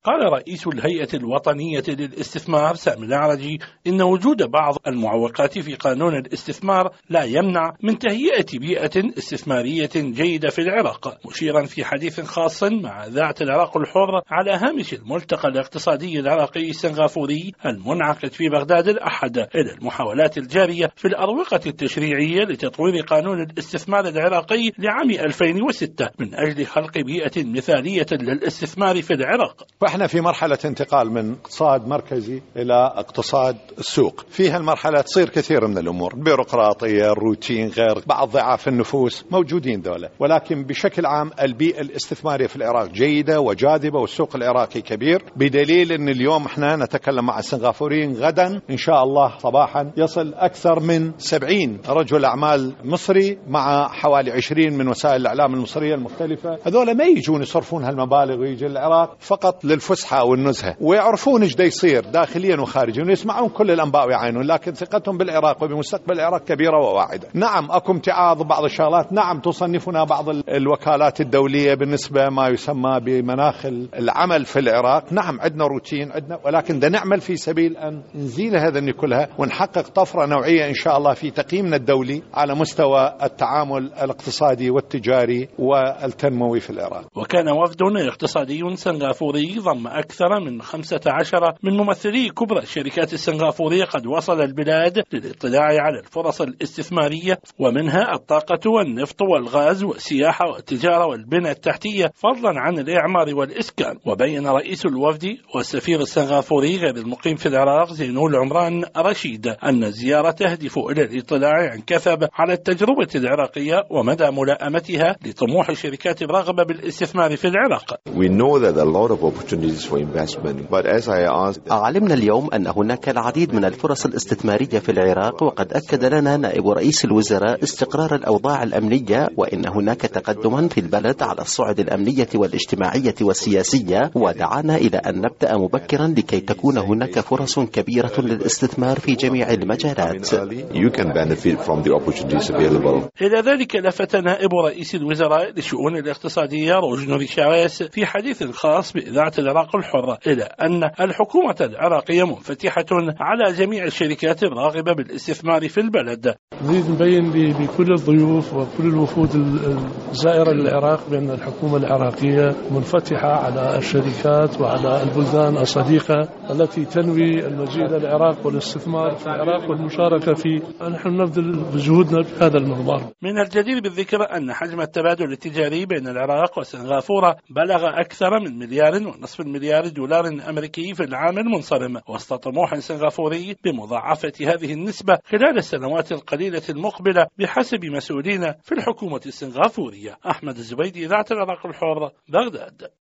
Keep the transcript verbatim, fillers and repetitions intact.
قال رئيس الهيئة الوطنية للاستثمار سامي الأعرجي إن وجود بعض المعوقات في قانون الاستثمار لا يمنع من تهيئة بيئة استثمارية جيدة في العراق، مشيرا في حديث خاص مع إذاعة العراق الحر على هامش الملتقى الاقتصادي العراقي السنغافوري المنعقد في بغداد الأحد إلى المحاولات الجارية في الأروقة التشريعية لتطوير قانون الاستثمار العراقي لعام ألفين وستة من أجل خلق بيئة مثالية للاستثمار في العراق. فإحنا في مرحلة انتقال من اقتصاد مركزي إلى اقتصاد السوق، فيها المرحلة تصير كثير من الأمور، البيروقراطية، الروتين، غير بعض ضعاف النفوس موجودين دولة، ولكن بشكل عام البيئة الاستثمارية في العراق جيدة وجاذبة، والسوق العراقي كبير، بدليل أن اليوم احنا نتكلم مع السنغافوريين، غدا إن شاء الله صباحا يصل أكثر من سبعين رجل أعمال مصري مع حوالي عشرين من وسائل الإعلام المصرية المختلفة. هذول ما يجون يصرفون هالمبالغ ويجي العراق فقط للفسحة والنزهة، ويعرفون ايش دا يصير داخليا وخارجيا، ويسمعون كل الأنباء ويعاينون، لكن ثقتهم بالعراق وبمستقبل العراق كبيرة وواعدة. نعم أكو امتعاض بعض الشغلات، نعم تصنفنا بعض الوكالات الدولية بالنسبة ما يسمى بمناخ العمل في العراق، نعم عندنا روتين عندنا، ولكن دا نعمل في سبيل أن نزيل هذا كلها ونحقق طفرة نوعية إن شاء الله في تقييمنا الدولي على مستوى التعامل الاقتصادي والتجاري والتنموي في العراق. وكان وفد اقتصادي سنغافوري ضم أكثر من خمسة عشر من ممثلي كبرى الشركات السنغافورية قد وصل البلاد للاطلاع على الفرص الاستثمارية، ومنها الطاقة والنفط والغاز والسياحة والتجارة والبنى التحتية، فضلا عن الإعمار والإسكان. وبين رئيس الوفد والسفير السنغافوري غير المقيم في العراق زينول العمران رشيد أن الزيارة تهدف إلى الاطلاع عن كثب على التجربة العراقية ومدى ملائمتها لطموح الشركات الراغبة بالاستثمار في العراق. علمنا اليوم أن هناك العديد من الفرص الاستثمارية في العراق، وقد أكد لنا نائب رئيس الوزراء استقرار الأوضاع الأمنية، وإن هناك تقدما في البلد على الصعد الأمنية والاجتماعية والسياسية، ودعانا إلى أن نبدأ مبكرا لكي تكون هناك فرص كبيرة للاستثمار في جميع المجالات. إلى ذلك لفت نائب رئيس الوزراء للشؤون الاقتصادية روجنو ريشاريس في حديث خاص بإذاعة العراق الحرة إلى أن الحكومة العراقية منفتحة على جميع الشركات الراغبة بالاستثمار في البلد. نريد نبين لكل الضيوف وكل الوفود الزائرة للعراق بأن الحكومة العراقية منفتحة على الشركات وعلى البلدان الصديقة التي تنوي المجيء إلى العراق والاستثمار في العراق والمشاركة في. نحن نبذل بجهودنا بهذا المنظار. من الجدير بالذكر أن حجم التبادل التجاري بين العراق وسنغافورة بلغ أكثر من مليار ونصف المليار دولار أمريكي في العام المنصرم، وسط طموح سنغافوري بمضاعفة هذه النسبة خلال السنوات القليلة المقبلة بحسب مسؤولين في الحكومة السنغافورية. أحمد الزبيدي، إذاعة العراق الحر، بغداد.